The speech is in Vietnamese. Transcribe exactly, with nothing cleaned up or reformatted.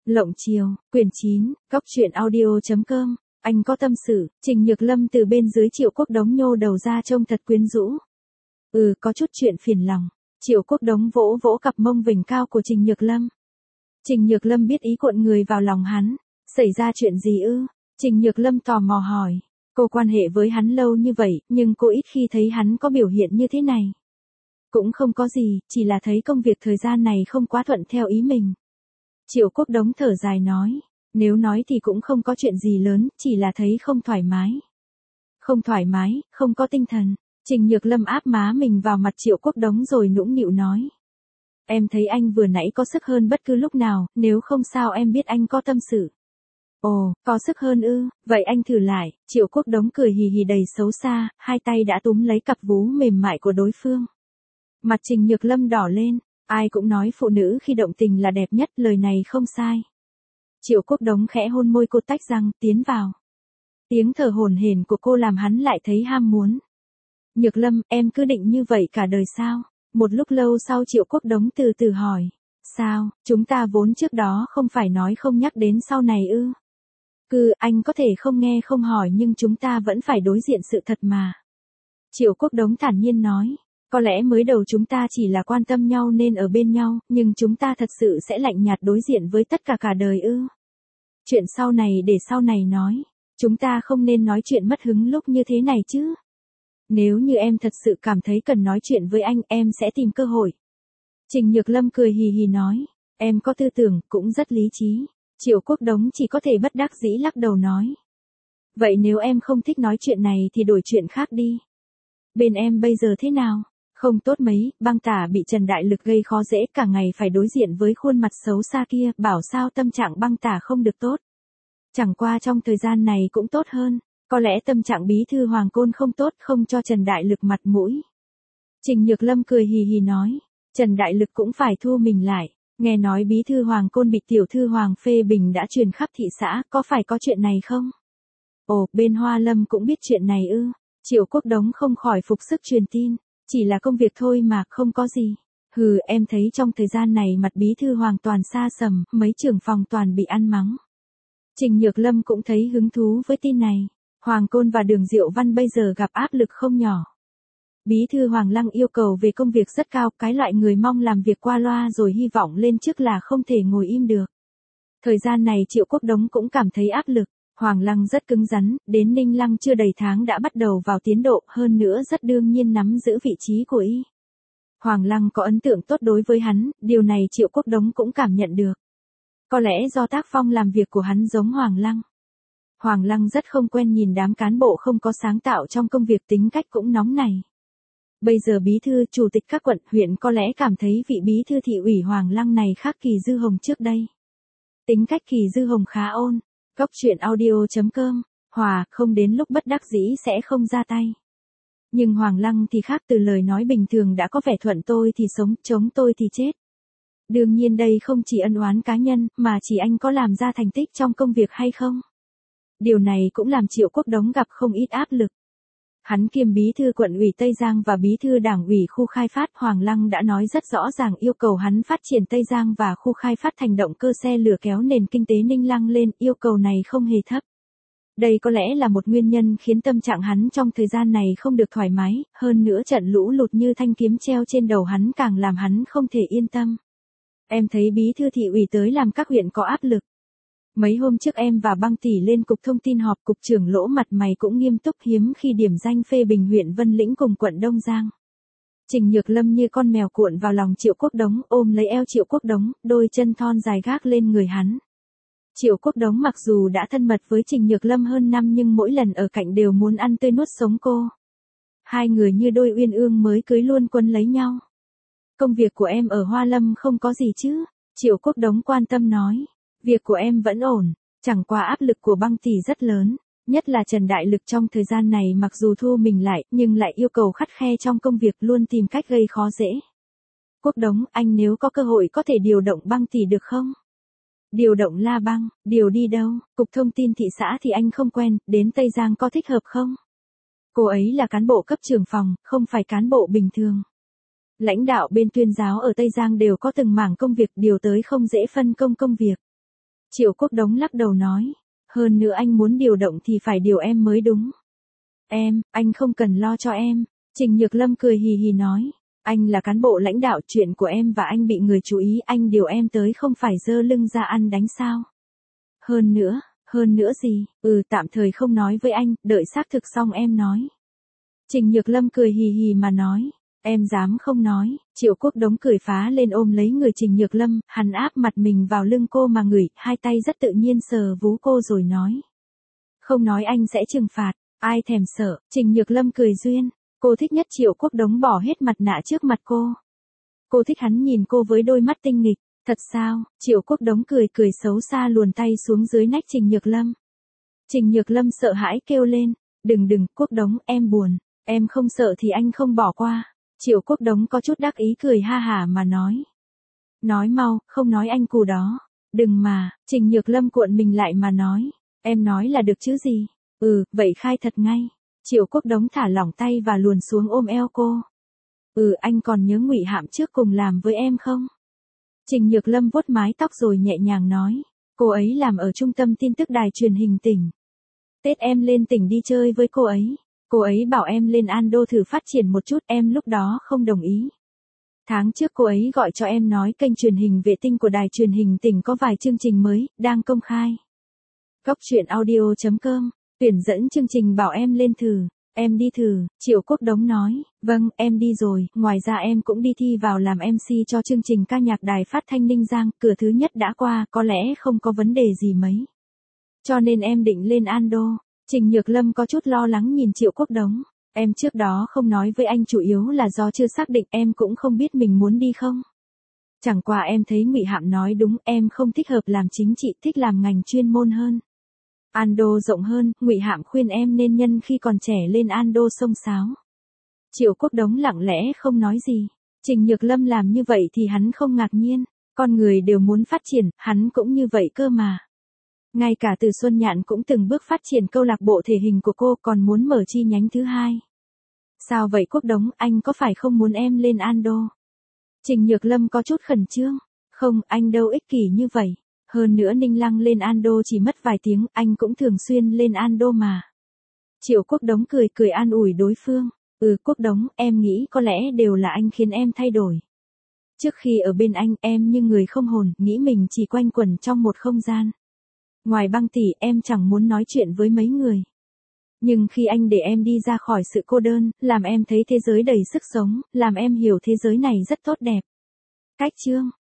Lộng Chiều, quyển chín, góc truyện audio.com, anh có tâm sự, Trình Nhược Lâm từ bên dưới Triệu Quốc Đống nhô đầu ra trông thật quyến rũ. Ừ, có chút chuyện phiền lòng. Triệu Quốc Đống vỗ vỗ cặp mông vểnh cao của Trình Nhược Lâm. Trình Nhược Lâm biết ý cuộn người vào lòng hắn. Xảy ra chuyện gì ư? Trình Nhược Lâm tò mò hỏi. Cô quan hệ với hắn lâu như vậy, nhưng cô ít khi thấy hắn có biểu hiện như thế này. Cũng không có gì, chỉ là thấy công việc thời gian này không quá thuận theo ý mình. Triệu Quốc Đống thở dài nói. Nếu nói thì cũng không có chuyện gì lớn, chỉ là thấy không thoải mái. Không thoải mái, không có tinh thần. Trình Nhược Lâm áp má mình vào mặt Triệu Quốc Đống rồi nũng nịu nói. Em thấy anh vừa nãy có sức hơn bất cứ lúc nào, nếu không sao em biết anh có tâm sự. Ồ, có sức hơn ư, vậy anh thử lại. Triệu Quốc Đống cười hì hì đầy xấu xa, hai tay đã túm lấy cặp vú mềm mại của đối phương. Mặt Trình Nhược Lâm đỏ lên, ai cũng nói phụ nữ khi động tình là đẹp nhất, lời này không sai. Triệu Quốc Đống khẽ hôn môi cô tách răng, tiến vào. Tiếng thở hổn hển của cô làm hắn lại thấy ham muốn. Nhược Lâm, em cứ định như vậy cả đời sao? Một lúc lâu sau Triệu Quốc Đống từ từ hỏi. Sao, chúng ta vốn trước đó không phải nói không nhắc đến sau này ư? Cứ, anh có thể không nghe không hỏi nhưng chúng ta vẫn phải đối diện sự thật mà. Triệu Quốc Đống thản nhiên nói. Có lẽ mới đầu chúng ta chỉ là quan tâm nhau nên ở bên nhau, nhưng chúng ta thật sự sẽ lạnh nhạt đối diện với tất cả cả đời ư? Chuyện sau này để sau này nói. Chúng ta không nên nói chuyện mất hứng lúc như thế này chứ. Nếu như em thật sự cảm thấy cần nói chuyện với anh, em sẽ tìm cơ hội. Trình Nhược Lâm cười hì hì nói. Em có tư tưởng, cũng rất lý trí. Triệu Quốc Đống chỉ có thể bất đắc dĩ lắc đầu nói. Vậy nếu em không thích nói chuyện này thì đổi chuyện khác đi. Bên em bây giờ thế nào? Không tốt mấy, Băng Tả bị Trần Đại Lực gây khó dễ, cả ngày phải đối diện với khuôn mặt xấu xa kia, bảo sao tâm trạng Băng Tả không được tốt. Chẳng qua trong thời gian này cũng tốt hơn, có lẽ tâm trạng bí thư Hoàng Côn không tốt, không cho Trần Đại Lực mặt mũi. Trình Nhược Lâm cười hì hì nói, Trần Đại Lực cũng phải thu mình lại, nghe nói bí thư Hoàng Côn bị tiểu thư Hoàng phê bình đã truyền khắp thị xã, có phải có chuyện này không? Ồ, bên Hoa Lâm cũng biết chuyện này ư? Triệu Quốc Đống không khỏi phục sức truyền tin. Chỉ là công việc thôi mà, không có gì. Hừ, em thấy trong thời gian này mặt bí thư Hoàng toàn xa sầm, mấy trưởng phòng toàn bị ăn mắng. Trình Nhược Lâm cũng thấy hứng thú với tin này. Hoàng Côn và Đường Diệu Văn bây giờ gặp áp lực không nhỏ. Bí thư Hoàng Lăng yêu cầu về công việc rất cao, cái loại người mong làm việc qua loa rồi hy vọng lên chức là không thể ngồi im được. Thời gian này Triệu Quốc Đống cũng cảm thấy áp lực. Hoàng Lăng rất cứng rắn, đến Ninh Lăng chưa đầy tháng đã bắt đầu vào tiến độ, hơn nữa rất đương nhiên nắm giữ vị trí của y. Hoàng Lăng có ấn tượng tốt đối với hắn, điều này Triệu Quốc Đống cũng cảm nhận được. Có lẽ do tác phong làm việc của hắn giống Hoàng Lăng. Hoàng Lăng rất không quen nhìn đám cán bộ không có sáng tạo trong công việc, tính cách cũng nóng này. Bây giờ bí thư, chủ tịch các quận, huyện có lẽ cảm thấy vị bí thư thị ủy Hoàng Lăng này khác Kỳ Dư Hồng trước đây. Tính cách Kỳ Dư Hồng khá ôn. Góc truyện audio.com, Hòa, không đến lúc bất đắc dĩ sẽ không ra tay. Nhưng Hoàng Lăng thì khác, từ lời nói bình thường đã có vẻ thuận tôi thì sống, chống tôi thì chết. Đương nhiên đây không chỉ ân oán cá nhân, mà chỉ anh có làm ra thành tích trong công việc hay không. Điều này cũng làm Triệu Quốc Đống gặp không ít áp lực. Hắn kiêm bí thư quận ủy Tây Giang và bí thư đảng ủy khu khai phát, Hoàng Lăng đã nói rất rõ ràng yêu cầu hắn phát triển Tây Giang và khu khai phát thành động cơ xe lửa kéo nền kinh tế Ninh Lăng lên, yêu cầu này không hề thấp. Đây có lẽ là một nguyên nhân khiến tâm trạng hắn trong thời gian này không được thoải mái, hơn nữa trận lũ lụt như thanh kiếm treo trên đầu hắn càng làm hắn không thể yên tâm. Em thấy bí thư thị ủy tới làm các huyện có áp lực. Mấy hôm trước em và Băng Tỷ lên cục thông tin họp, cục trưởng Lỗ mặt mày cũng nghiêm túc, hiếm khi điểm danh phê bình huyện Vân Lĩnh cùng quận Đông Giang. Trình Nhược Lâm như con mèo cuộn vào lòng Triệu Quốc Đống, ôm lấy eo Triệu Quốc Đống, đôi chân thon dài gác lên người hắn. Triệu Quốc Đống mặc dù đã thân mật với Trình Nhược Lâm hơn năm nhưng mỗi lần ở cạnh đều muốn ăn tươi nuốt sống cô. Hai người như đôi uyên ương mới cưới luôn quấn lấy nhau. Công việc của em ở Hoa Lâm không có gì chứ? Triệu Quốc Đống quan tâm nói. Việc của em vẫn ổn, chẳng qua áp lực của Băng Tỷ rất lớn, nhất là Trần Đại Lực trong thời gian này mặc dù thu mình lại, nhưng lại yêu cầu khắt khe trong công việc, luôn tìm cách gây khó dễ. Quốc Đống, anh nếu có cơ hội có thể điều động Băng Tỷ được không? Điều động La Băng, điều đi đâu? Cục thông tin thị xã thì anh không quen, đến Tây Giang có thích hợp không? Cô ấy là cán bộ cấp trưởng phòng, không phải cán bộ bình thường. Lãnh đạo bên tuyên giáo ở Tây Giang đều có từng mảng công việc, điều tới không dễ phân công công việc. Triệu Quốc Đống lắc đầu nói. Hơn nữa anh muốn điều động thì phải điều em mới đúng. Em, anh không cần lo cho em. Trình Nhược Lâm cười hì hì nói. Anh là cán bộ lãnh đạo, chuyện của em và anh bị người chú ý, anh điều em tới không phải giơ lưng ra ăn đánh sao. Hơn nữa, hơn nữa gì, ừ tạm thời không nói với anh, đợi xác thực xong em nói. Trình Nhược Lâm cười hì hì mà nói. Em dám không nói. Triệu Quốc Đống cười phá lên ôm lấy người Trình Nhược Lâm, hắn áp mặt mình vào lưng cô mà ngửi, hai tay rất tự nhiên sờ vú cô rồi nói. Không nói anh sẽ trừng phạt, ai thèm sợ. Trình Nhược Lâm cười duyên. Cô thích nhất Triệu Quốc Đống bỏ hết mặt nạ trước mặt cô. Cô thích hắn nhìn cô với đôi mắt tinh nghịch. Thật sao? Triệu Quốc Đống cười cười xấu xa luồn tay xuống dưới nách Trình Nhược Lâm. Trình Nhược Lâm sợ hãi kêu lên. Đừng đừng, Quốc Đống, em buồn. Em không sợ thì anh không bỏ qua. Triệu Quốc Đống có chút đắc ý cười ha hả mà nói. Nói mau, không nói anh cù đó. Đừng mà, Trình Nhược Lâm cuộn mình lại mà nói. Em nói là được chứ gì. Ừ, vậy khai thật ngay. Triệu Quốc Đống thả lỏng tay và luồn xuống ôm eo cô. Ừ, anh còn nhớ Ngụy Hạm trước cùng làm với em không? Trình Nhược Lâm vuốt mái tóc rồi nhẹ nhàng nói. Cô ấy làm ở trung tâm tin tức đài truyền hình tỉnh. Tết em lên tỉnh đi chơi với cô ấy. Cô ấy bảo em lên Ando thử phát triển một chút, em lúc đó không đồng ý. Tháng trước cô ấy gọi cho em nói kênh truyền hình vệ tinh của đài truyền hình tỉnh có vài chương trình mới, đang công khai. Góc truyện audio chấm com, tuyển dẫn chương trình bảo em lên thử. Em đi thử, Triệu Quốc Đống nói. Vâng, em đi rồi, ngoài ra em cũng đi thi vào làm em xê cho chương trình ca nhạc đài phát thanh Ninh Giang, cửa thứ nhất đã qua, có lẽ không có vấn đề gì mấy. Cho nên em định lên Ando. Trình Nhược Lâm có chút lo lắng nhìn Triệu Quốc Đống. Em trước đó không nói với anh chủ yếu là do chưa xác định, em cũng không biết mình muốn đi không. Chẳng qua em thấy Ngụy Hạm nói đúng, em không thích hợp làm chính trị, thích làm ngành chuyên môn hơn. Ando rộng hơn, Ngụy Hạm khuyên em nên nhân khi còn trẻ lên Ando xông xáo. Triệu Quốc Đống lặng lẽ không nói gì. Trình Nhược Lâm làm như vậy thì hắn không ngạc nhiên. Con người đều muốn phát triển, hắn cũng như vậy cơ mà. Ngay cả Từ Xuân Nhạn cũng từng bước phát triển câu lạc bộ thể hình của cô, còn muốn mở chi nhánh thứ hai. Sao vậy Quốc Đống, anh có phải không muốn em lên Ando? Trình Nhược Lâm có chút khẩn trương. Không, anh đâu ích kỷ như vậy. Hơn nữa Ninh Lăng lên Ando chỉ mất vài tiếng, anh cũng thường xuyên lên Ando mà. Triệu Quốc Đống cười cười an ủi đối phương. Ừ Quốc Đống, em nghĩ có lẽ đều là anh khiến em thay đổi. Trước khi ở bên anh, em như người không hồn, nghĩ mình chỉ quanh quẩn trong một không gian. Ngoài Băng tỷ, em chẳng muốn nói chuyện với mấy người. Nhưng khi anh để em đi ra khỏi sự cô đơn, làm em thấy thế giới đầy sức sống, làm em hiểu thế giới này rất tốt đẹp. Cách chương